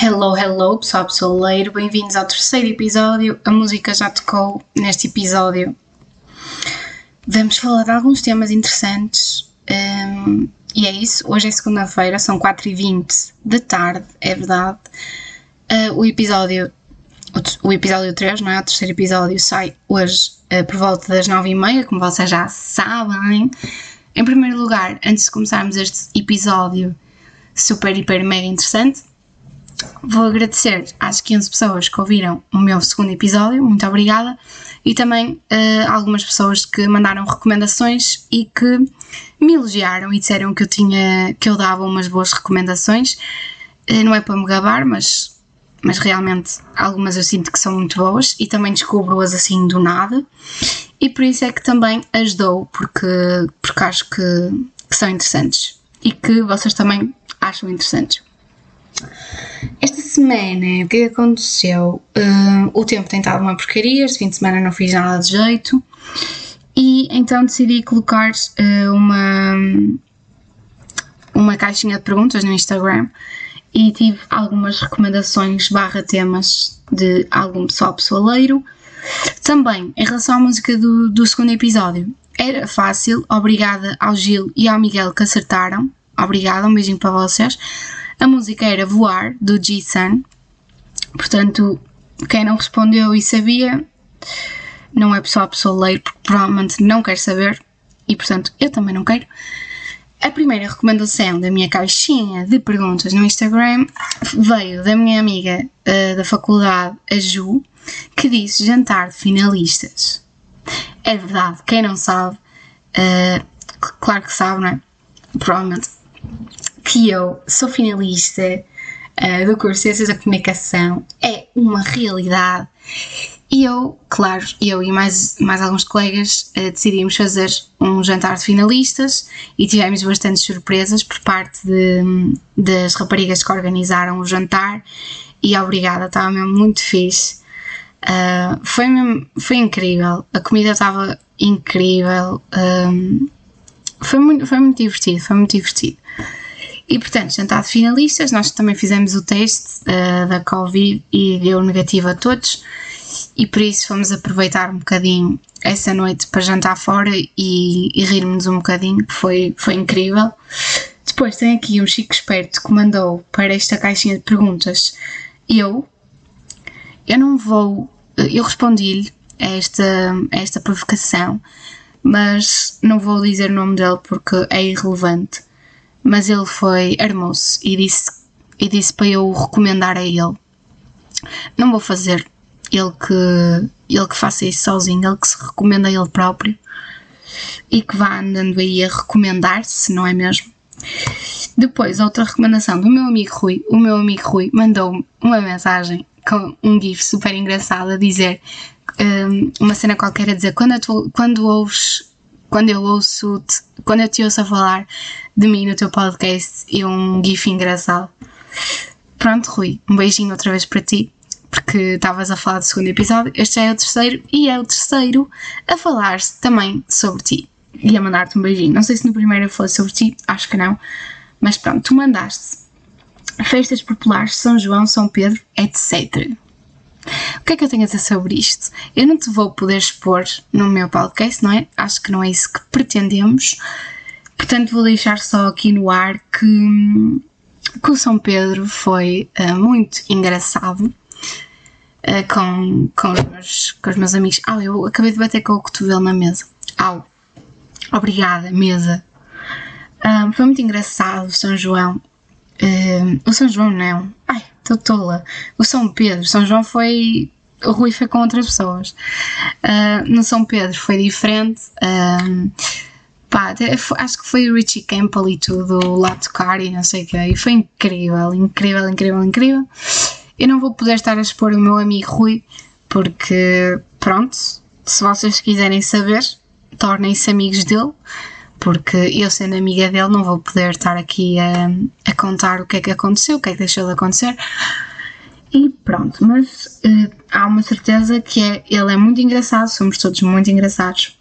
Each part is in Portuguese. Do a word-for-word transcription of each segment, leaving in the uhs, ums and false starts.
Hello, hello, pessoal pessoaleiro, bem-vindos ao terceiro episódio. A música já tocou neste episódio. Vamos falar de alguns temas interessantes um, e é isso. Hoje é segunda-feira, são quatro e vinte da tarde, é verdade. Uh, o episódio, o, o episódio três, não é? O terceiro episódio sai hoje uh, por volta das nove e meia, como vocês já sabem. Em primeiro lugar, antes de começarmos este episódio super, hiper, mega interessante, vou agradecer às quinze pessoas que ouviram o meu segundo episódio, muito obrigada, e também uh, algumas pessoas que mandaram recomendações e que me elogiaram e disseram que eu tinha, que eu dava umas boas recomendações. Uh, não é para me gabar, mas, mas realmente algumas eu sinto que são muito boas e também descubro-as assim do nada, e por isso é que também as dou, porque, porque acho que, que são interessantes e que vocês também acham interessantes. Esta semana, o que aconteceu? Uh, o tempo tem estado uma porcaria, este fim de semana não fiz nada de jeito e então decidi colocar uh, uma, uma caixinha de perguntas no Instagram e tive algumas recomendações barra temas de algum pessoal pessoaleiro. Também, em relação à música do, do segundo episódio, era fácil, obrigada ao Gil e ao Miguel que acertaram, obrigada, um beijinho para vocês. A música era Voar, do G-Sun, portanto, quem não respondeu e sabia, não é pessoal pessoaleiro, porque provavelmente não quer saber, e portanto, eu também não quero. A primeira recomendação da minha caixinha de perguntas no Instagram veio da minha amiga uh, da faculdade, a Ju, que disse jantar de finalistas. É verdade, quem não sabe, uh, claro que sabe, não é? Provavelmente. Que eu sou finalista uh, do curso de Ciências da Comunicação, é uma realidade. E eu, claro, eu e mais, mais alguns colegas uh, decidimos fazer um jantar de finalistas e tivemos bastantes surpresas por parte de, das raparigas que organizaram o jantar e obrigada, estava mesmo muito fixe. Uh, foi, mesmo, foi incrível, a comida estava incrível, um, foi, muito, foi muito divertido, foi muito divertido. E portanto, jantar de finalistas, nós também fizemos o teste uh, da Covid e deu negativo a todos e por isso fomos aproveitar um bocadinho essa noite para jantar fora e, e rirmos um bocadinho, foi, foi incrível. Depois tem aqui um chico esperto que mandou para esta caixinha de perguntas. Eu, eu não vou, eu respondi-lhe a esta, a esta provocação, mas não vou dizer o nome dele porque é irrelevante. Mas ele foi, armou-se e disse, e disse para eu o recomendar a ele. Não vou fazer, ele que, ele que faça isso sozinho, ele que se recomenda a ele próprio e que vá andando aí a recomendar-se, não é mesmo? Depois, outra recomendação do meu amigo Rui. O meu amigo Rui mandou-me uma mensagem com um gif super engraçado a dizer um, uma cena qualquer a dizer quando, eu tu, quando ouves... Quando eu, ouço -te, quando eu te ouço a falar de mim no teu podcast e um gif engraçado. Pronto, Rui, um beijinho outra vez para ti, porque estavas a falar do segundo episódio, este já é o terceiro e é o terceiro a falar-se também sobre ti e a mandar-te um beijinho. Não sei se no primeiro eu falei sobre ti, acho que não, mas pronto, tu mandaste festas populares, São João, São Pedro, etcétera. O que é que eu tenho a dizer sobre isto? Eu não te vou poder expor no meu podcast, não é? Acho que não é isso que pretendemos. Portanto, vou deixar só aqui no ar que, que o São Pedro foi uh, muito engraçado uh, com, com, os meus, com os meus amigos. Ah, eu acabei de bater com o cotovelo na mesa. Au. Obrigada, mesa. Um, foi muito engraçado o São João. Uh, o São João não. Ai, estou tola. O São Pedro. São João foi... O Rui foi com outras pessoas. Uh, no São Pedro foi diferente. Uh, pá, até, acho que foi o Richie Campbell e tudo lá tocar e não sei o que. E foi incrível, incrível, incrível, incrível. Eu não vou poder estar a expor o meu amigo Rui porque, pronto, se vocês quiserem saber, tornem-se amigos dele. Porque eu, sendo amiga dele, não vou poder estar aqui a, a contar o que é que aconteceu, o que é que deixou de acontecer. E pronto, mas uh, há uma certeza que é, ele é muito engraçado, somos todos muito engraçados.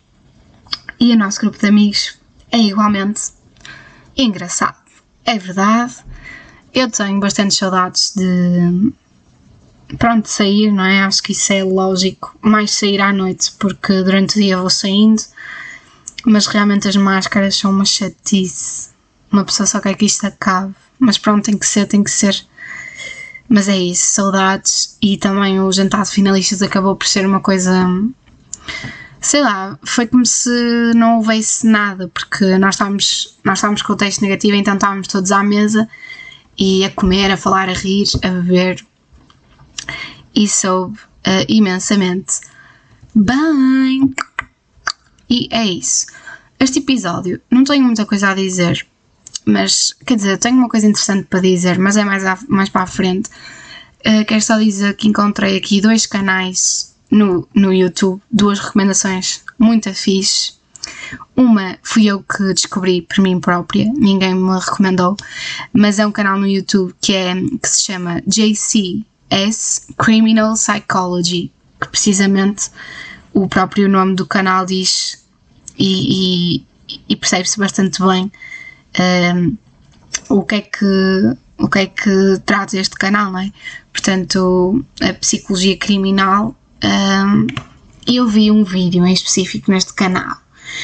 E o nosso grupo de amigos é igualmente engraçado. É verdade. eu tenho bastante saudades de, pronto, de sair, não é? Acho que isso é lógico, mais sair à noite, porque durante o dia vou saindo, mas realmente as máscaras são uma chatice, uma pessoa só quer que isto acabe, mas pronto, tem que ser, tem que ser. Mas é isso, saudades. E também o jantar de finalistas acabou por ser uma coisa, sei lá, foi como se não houvesse nada, porque nós estávamos, nós estávamos com o teste negativo, então estávamos todos à mesa e a comer, a falar, a rir, a beber, e soube uh, imensamente bem. E é isso. Este episódio, não tenho muita coisa a dizer, mas, quer dizer, tenho uma coisa interessante para dizer, mas é mais, a, mais para a frente. Uh, quero só dizer que encontrei aqui dois canais no, no YouTube, duas recomendações muito fixe. Uma fui eu que descobri por mim própria, ninguém me recomendou, mas é um canal no YouTube que, é, que se chama J C S Criminal Psychology, que precisamente o próprio nome do canal diz, e, e, e percebe-se bastante bem um, o que é que o que é que trata este canal, não é? Portanto, a psicologia criminal. Um, eu vi um vídeo em específico neste canal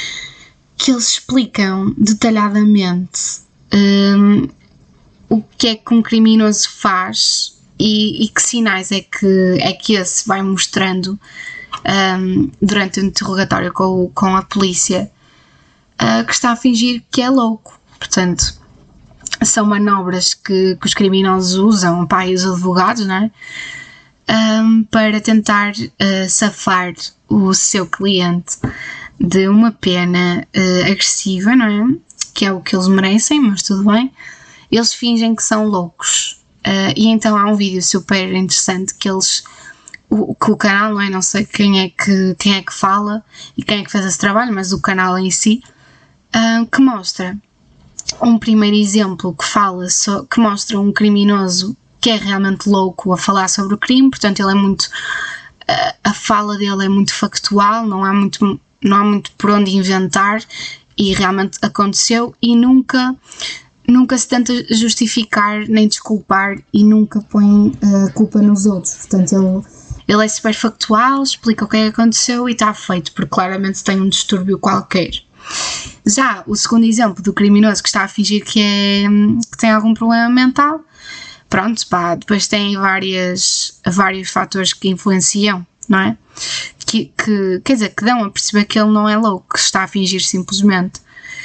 que eles explicam detalhadamente um, o que é que um criminoso faz e, e que sinais é que, é que esse vai mostrando um, durante o interrogatório com, com a polícia, uh, que está a fingir que é louco. Portanto, são manobras que, que os criminosos usam, pá, e os advogados, não é? Um, para tentar uh, safar o seu cliente de uma pena uh, agressiva, não é? Que é o que eles merecem, mas tudo bem. Eles fingem que são loucos. Uh, e então há um vídeo super interessante que eles, o, que o canal, não é? Não sei quem é que, quem é que fala e quem é que fez esse trabalho, mas o canal em si, uh, que mostra um primeiro exemplo que fala, so, que mostra um criminoso que é realmente louco a falar sobre o crime, portanto ele é muito, a, a fala dele é muito factual, não há muito, não há muito por onde inventar, e realmente aconteceu, e nunca, nunca se tenta justificar nem desculpar, e nunca põe a culpa nos outros. Portanto ele, ele é super factual, explica o que é que aconteceu e está feito, porque claramente tem um distúrbio qualquer. Já o segundo exemplo do criminoso que está a fingir que, é, que tem algum problema mental, pronto, pá, depois tem várias, vários fatores que influenciam, não é? Que, que, quer dizer, que dão a perceber que ele não é louco, que está a fingir simplesmente.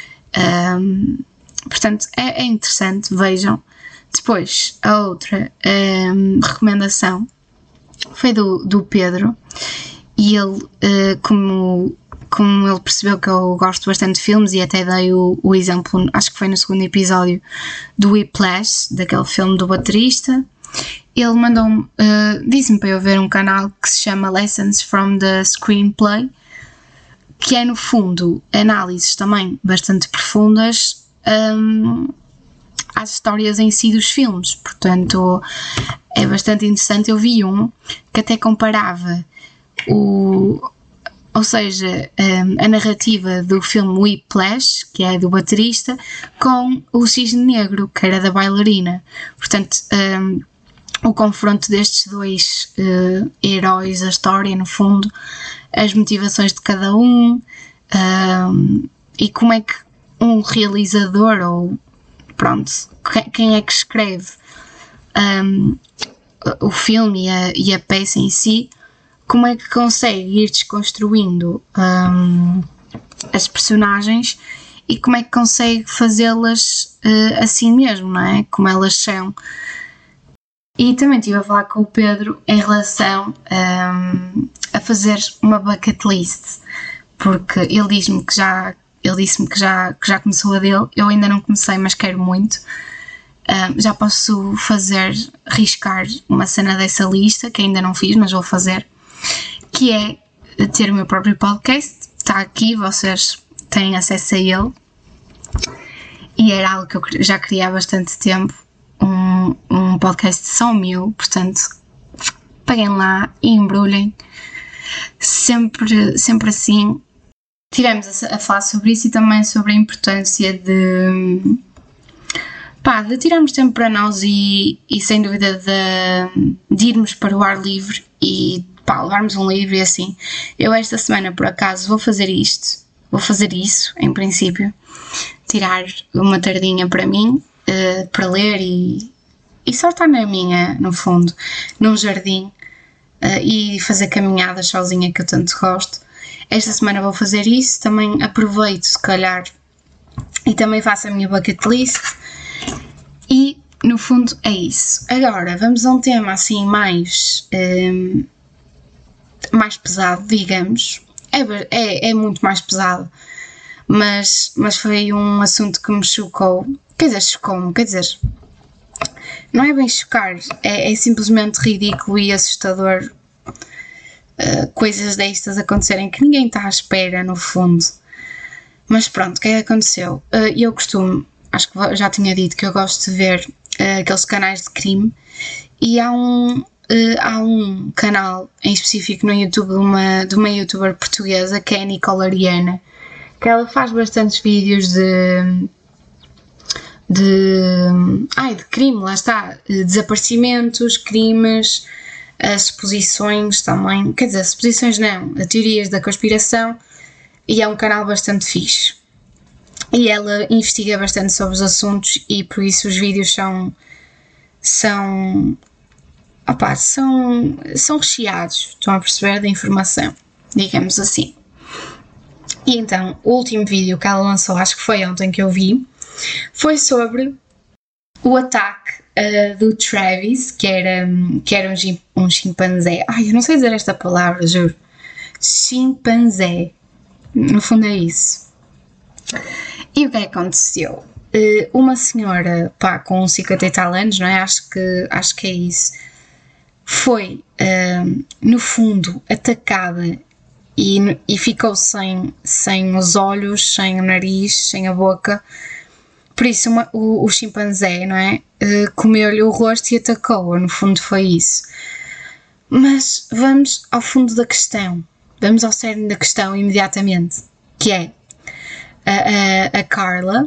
Um, portanto, é, é interessante, vejam. Depois, a outra um, recomendação foi do, do Pedro, e ele, uh, como... como ele percebeu que eu gosto bastante de filmes, e até dei o, o exemplo, acho que foi no segundo episódio, do Whiplash, daquele filme do baterista, ele mandou-me, uh, disse-me para eu ver um canal que se chama Lessons from the Screenplay, que é no fundo análises também bastante profundas um, às histórias em si dos filmes. Portanto é bastante interessante. Eu vi um que até comparava o... ou seja, a narrativa do filme Whiplash, que é do baterista, com o Cisne Negro, que era da bailarina. Portanto, um, o confronto destes dois uh, heróis da história, no fundo, as motivações de cada um, um, e como é que um realizador, ou pronto, quem é que escreve um, o filme e a, e a peça em si, como é que consegue ir desconstruindo um, as personagens, e como é que consegue fazê-las uh, assim mesmo, não é? Como elas são. E também estive a falar com o Pedro em relação um, a fazer uma bucket list, porque ele diz-me que já, ele disse-me que já, que já começou a dele. Eu ainda não comecei, mas quero muito. Um, já posso fazer, riscar uma cena dessa lista, que ainda não fiz, mas vou fazer, que é ter o meu próprio podcast. Está aqui, vocês têm acesso a ele, e era algo que eu já queria há bastante tempo, um, um podcast só meu. Portanto, peguem lá e embrulhem, sempre, sempre assim. Tivemos a, a falar sobre isso, e também sobre a importância de, pá, de tirarmos tempo para nós e, e sem dúvida de, de irmos para o ar livre e pá, levarmos um livro e assim. Eu esta semana por acaso vou fazer isto, vou fazer isso em princípio, tirar uma tardinha para mim, uh, para ler e, e só estar na minha, no fundo, num jardim uh, e fazer caminhadas sozinha que eu tanto gosto. Esta semana vou fazer isso, também aproveito se calhar e também faço a minha bucket list e no fundo é isso. Agora vamos a um tema assim mais, um, mais pesado, digamos, é, é, é muito mais pesado, mas, mas foi um assunto que me chocou, quer dizer, chocou-me, quer dizer, não é bem chocar, é, é simplesmente ridículo e assustador uh, coisas destas acontecerem que ninguém está à espera no fundo. Mas pronto, o que é que aconteceu? Uh, eu costumo, acho que já tinha dito que eu gosto de ver uh, aqueles canais de crime e há um, uh, há um canal em específico no YouTube de uma, de uma youtuber portuguesa que é a Nicole Ariana, que ela faz bastantes vídeos de, de, ai, de crime, lá está, desaparecimentos, crimes, as suposições também, quer dizer, suposições não, teorias da conspiração. E é um canal bastante fixe. E ela investiga bastante sobre os assuntos e por isso os vídeos são são opá, são, são recheados, estão a perceber, da informação, digamos assim. E então, o último vídeo que ela lançou, acho que foi ontem que eu vi, foi sobre o ataque uh, do Travis, que era, que era um, um chimpanzé. Ai, eu não sei dizer esta palavra, juro. Chimpanzé. No fundo é isso. E o que é que aconteceu? Uh, uma senhora, pá, com cinquenta e tal anos, não é? Acho que, acho que é isso. Foi, uh, no fundo, atacada e, e ficou sem, sem os olhos, sem o nariz, sem a boca. Por isso uma, o, o chimpanzé, não é? Uh, comeu-lhe o rosto e atacou-a. No fundo foi isso. Mas vamos ao fundo da questão. Vamos ao cerne da questão imediatamente, que é a, a, a Carla.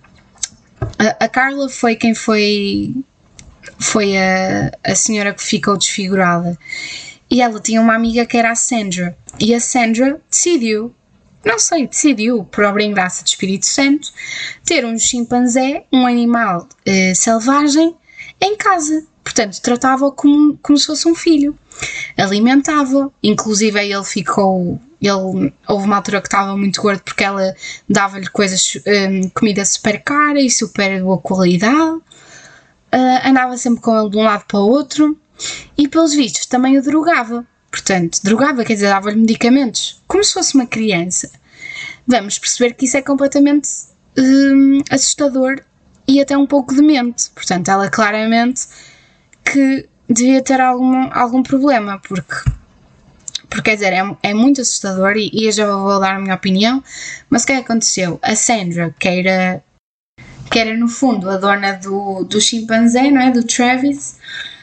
A, a Carla foi quem foi, foi a, a senhora que ficou desfigurada. E ela tinha uma amiga que era a Sandra. E a Sandra decidiu, não sei, decidiu, por obra e graça do Espírito Santo, ter um chimpanzé, um animal eh, selvagem, em casa. Portanto, tratava-o como, como se fosse um filho. Alimentava-o, inclusive ele ficou, ele, houve uma altura que estava muito gordo porque ela dava-lhe coisas, um, comida super cara e super boa qualidade, uh, andava sempre com ele de um lado para o outro e pelos vistos também o drogava, portanto, drogava, quer dizer, dava-lhe medicamentos, como se fosse uma criança. Vamos perceber que isso é completamente um, assustador e até um pouco demente, portanto, ela claramente que devia ter algum, algum problema, porque, porque quer dizer, é, é muito assustador e, e eu já vou dar a minha opinião, mas o que é que aconteceu? A Sandra, que era, que era no fundo a dona do, do chimpanzé, não é? Do Travis,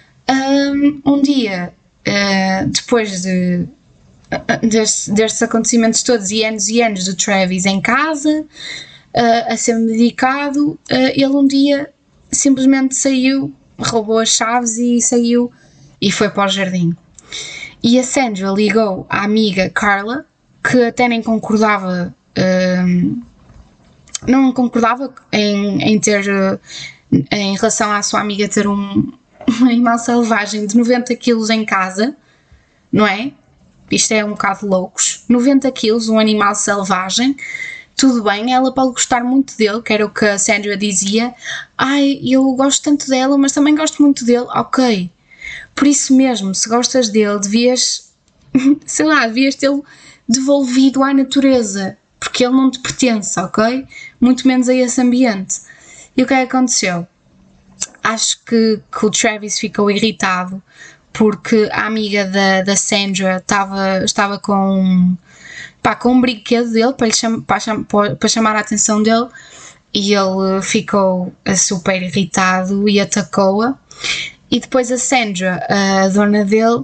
um, um dia, uh, depois de, destes, destes acontecimentos todos e anos e anos do Travis em casa, uh, a ser medicado, uh, ele um dia simplesmente saiu, roubou as chaves e saiu e foi para o jardim. E a Sandra ligou à amiga Carla, que até nem concordava, um, não concordava em, em ter, em relação à sua amiga ter um, um animal selvagem de noventa quilos em casa, não é? Isto é um bocado loucos. noventa quilos, um animal selvagem. Tudo bem, ela pode gostar muito dele, que era o que a Sandra dizia. Ai, eu gosto tanto dela, mas também gosto muito dele. Ok, por isso mesmo, se gostas dele, devias, sei lá, devias tê-lo devolvido à natureza, porque ele não te pertence, ok? Muito menos a esse ambiente. E o que é que aconteceu? Acho que, que o Travis ficou irritado, porque a amiga da, da Sandra estava, estava com... Pá, com um brinquedo dele para, lhe cham- para, cham- para chamar a atenção dele e ele ficou super irritado e atacou-a. E depois a Sandra, a dona dele,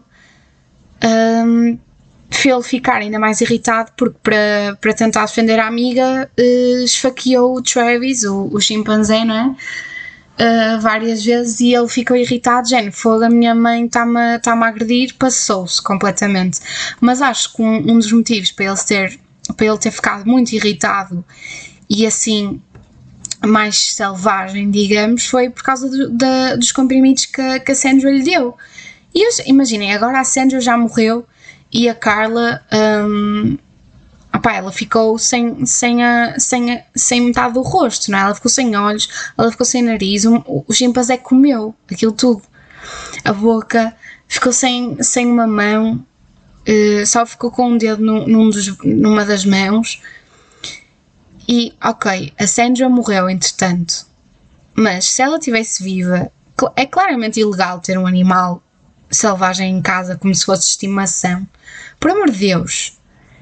um, fez-lhe ficar ainda mais irritado porque para, para tentar defender a amiga uh, esfaqueou o Travis, o, o chimpanzé, não é? uh, várias vezes e ele ficou irritado, género, fogo, a minha mãe está-me tá a agredir, passou-se completamente. Mas acho que um, um dos motivos para ele, ter, para ele ter ficado muito irritado e assim mais selvagem, digamos, foi por causa do, da, dos comprimidos que, que a Sandra lhe deu. E eu, imaginem, agora a Sandra já morreu e a Carla, um, opá, ela ficou sem, sem, a, sem, a, sem metade do rosto, não é? Ela ficou sem olhos, ela ficou sem nariz, o, o chimpanzé comeu aquilo tudo. A boca ficou sem, sem uma mão, uh, só ficou com um dedo num, num dos, numa das mãos. E, ok, a Sandra morreu entretanto, mas se ela estivesse viva, é claramente ilegal ter um animal selvagem em casa como se fosse estimação. Por amor de Deus,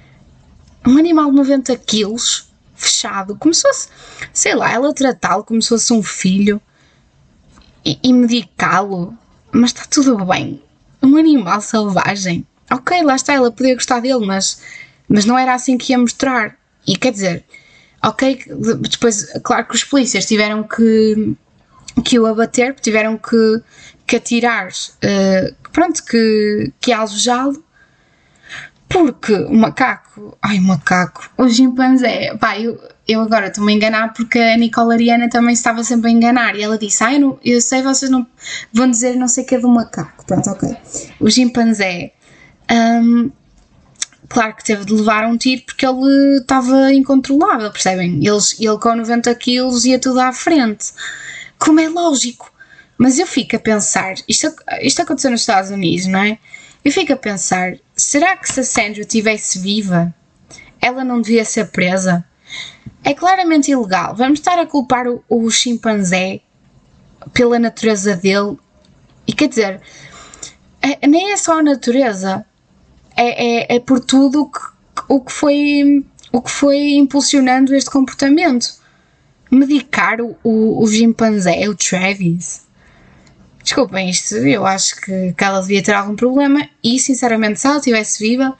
um animal de noventa quilos, fechado, como se fosse, sei lá, ela tratá-lo como se fosse um filho e, e medicá-lo, mas está tudo bem. Um animal selvagem, ok, lá está, ela podia gostar dele, mas, mas não era assim que ia mostrar. E quer dizer, ok, depois, claro que os polícias tiveram que, que o abater, tiveram que, que atirar, uh, pronto, que, que alvejá-lo, porque o macaco, ai o macaco, o chimpanzé, pá, eu, eu agora estou-me a enganar porque a Nicole Ariana também estava sempre a enganar e ela disse, ah, eu, não, eu sei, vocês não vão dizer não sei o que é do macaco, pronto, ok, o chimpanzé, um, claro que teve de levar um tiro porque ele estava incontrolável, percebem? Eles, ele com noventa quilos ia tudo à frente, como é lógico. Mas eu fico a pensar, isto, isto aconteceu nos Estados Unidos, não é? Eu fico a pensar, será que se a Sandra estivesse viva, ela não devia ser presa? É claramente ilegal. Vamos estar a culpar o, o chimpanzé pela natureza dele? E quer dizer, é, nem é só a natureza. É, é, é por tudo o que, o, que foi, o que foi impulsionando este comportamento. Medicar o, o, o chimpanzé, o Travis. Desculpem, isto eu acho que, que ela devia ter algum problema e, sinceramente, se ela estivesse viva,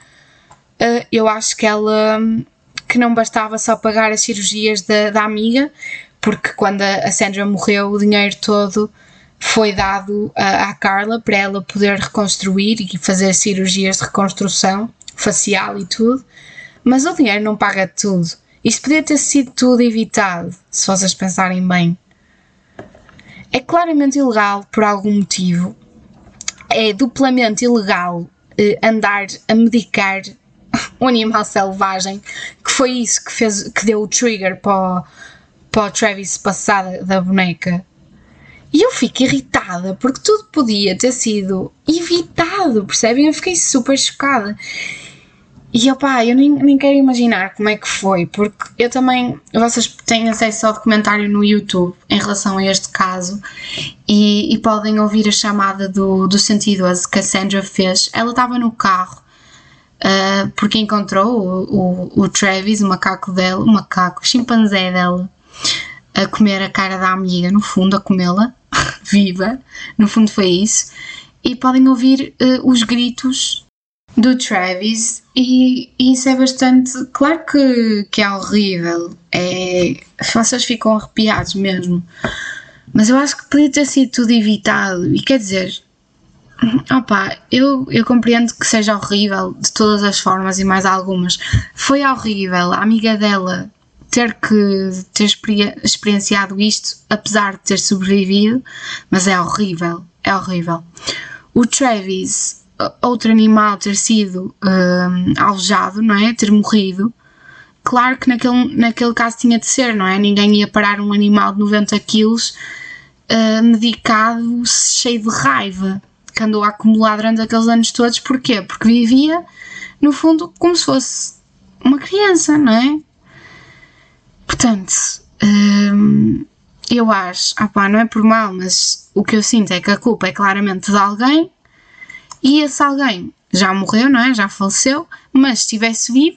eu acho que ela que não bastava só pagar as cirurgias da, da amiga, porque quando a Sandra morreu, o dinheiro todo foi dado à, à Carla para ela poder reconstruir e fazer cirurgias de reconstrução facial e tudo, mas o dinheiro não paga tudo. Isto podia ter sido tudo evitado, se vocês pensarem bem. É claramente ilegal por algum motivo, é duplamente ilegal eh, andar a medicar um animal selvagem, que foi isso que, fez, que deu o trigger para o, para o Travis passar da, da boneca. E eu fico irritada, porque tudo podia ter sido evitado, percebem? Eu fiquei super chocada. E opá, eu nem, nem quero imaginar como é que foi, porque eu também, vocês têm acesso ao documentário no YouTube em relação a este caso e, e podem ouvir a chamada do, do cento e doze que a Sandra fez. Ela estava no carro uh, porque encontrou o, o, o Travis, o macaco dela, o macaco, o chimpanzé dela, a comer a cara da amiga, no fundo, a comê-la, viva, no fundo foi isso, e podem ouvir uh, os gritos do Travis e, e isso é bastante, claro que, que é horrível, é, vocês ficam arrepiados mesmo, mas eu acho que podia ter sido tudo evitado e quer dizer, opa, eu, eu compreendo que seja horrível de todas as formas e mais algumas, foi horrível a amiga dela ter que ter experienciado isto, apesar de ter sobrevivido, mas é horrível, é horrível. O Travis, outro animal, ter sido um, alvejado, não é? Ter morrido, claro que naquele, naquele caso tinha de ser, não é? Ninguém ia parar um animal de noventa quilos uh, medicado, cheio de raiva, que andou a acumular durante aqueles anos todos. Porquê? Porque vivia, no fundo, como se fosse uma criança, não é? Portanto, hum, eu acho, opá, não é por mal, mas o que eu sinto é que a culpa é claramente de alguém e esse alguém já morreu, não é? Já faleceu, mas se estivesse vivo,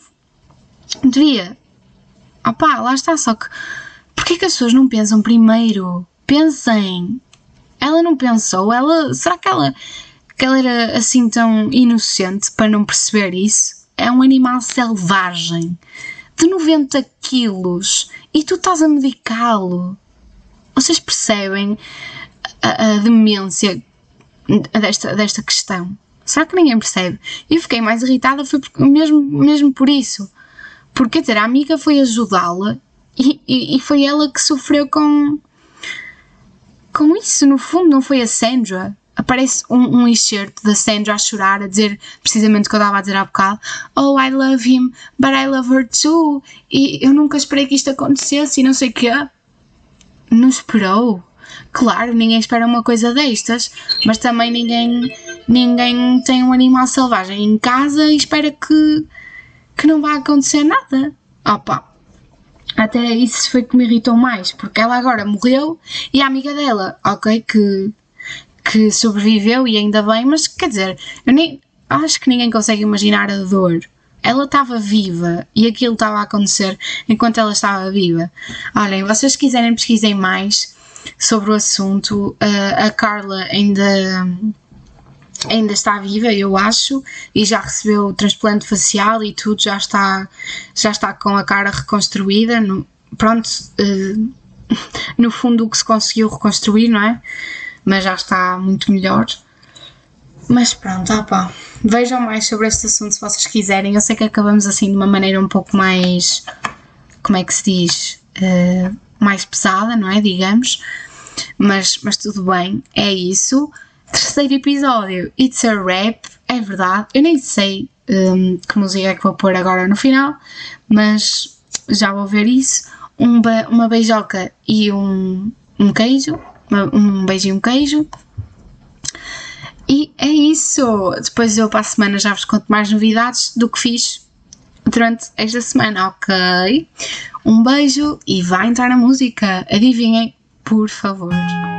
devia. Opá, lá está, só que porquê que as pessoas não pensam primeiro? Pensem. Ela não pensou, ela, será que ela, que ela era assim tão inocente para não perceber isso? É um animal selvagem de noventa quilos e tu estás a medicá-lo. Vocês percebem a, a demência desta, desta questão? Será que ninguém percebe? Eu fiquei mais irritada foi porque, mesmo, mesmo por isso. Porque, quer dizer, a amiga foi ajudá-la e, e, e foi ela que sofreu com, com isso. No fundo, não foi a Sandra. Aparece um, um excerto da Sandra a chorar, a dizer precisamente o que eu estava a dizer há bocado. Oh, I love him, but I love her too. E eu nunca esperei que isto acontecesse e não sei o quê. Não esperou. Claro, ninguém espera uma coisa destas, mas também ninguém, ninguém tem um animal selvagem em casa e espera que, que não vá acontecer nada. Opa, até isso foi que me irritou mais, porque ela agora morreu e a amiga dela, ok, que, que sobreviveu e ainda bem, mas quer dizer, eu nem, acho que ninguém consegue imaginar a dor. Ela estava viva e aquilo estava a acontecer enquanto ela estava viva. Olhem, vocês quiserem pesquisem mais sobre o assunto, a Carla ainda, ainda está viva, eu acho, e já recebeu o transplante facial e tudo, já está, já está com a cara reconstruída, no, pronto, no fundo o que se conseguiu reconstruir, não é? Mas já está muito melhor. Mas pronto, opa, vejam mais sobre este assunto se vocês quiserem. Eu sei que acabamos assim de uma maneira um pouco mais, como é que se diz, uh, mais pesada, não é, digamos, mas, mas tudo bem, é isso. Terceiro episódio, It's a Wrap, é verdade, eu nem sei um, que música é que vou pôr agora no final, mas já vou ver isso. Um, uma beijoca e um, um queijo, um beijo e um queijo. E é isso, depois eu para a semana já vos conto mais novidades do que fiz durante esta semana, ok? Um beijo e vai entrar na música, adivinhem, por favor.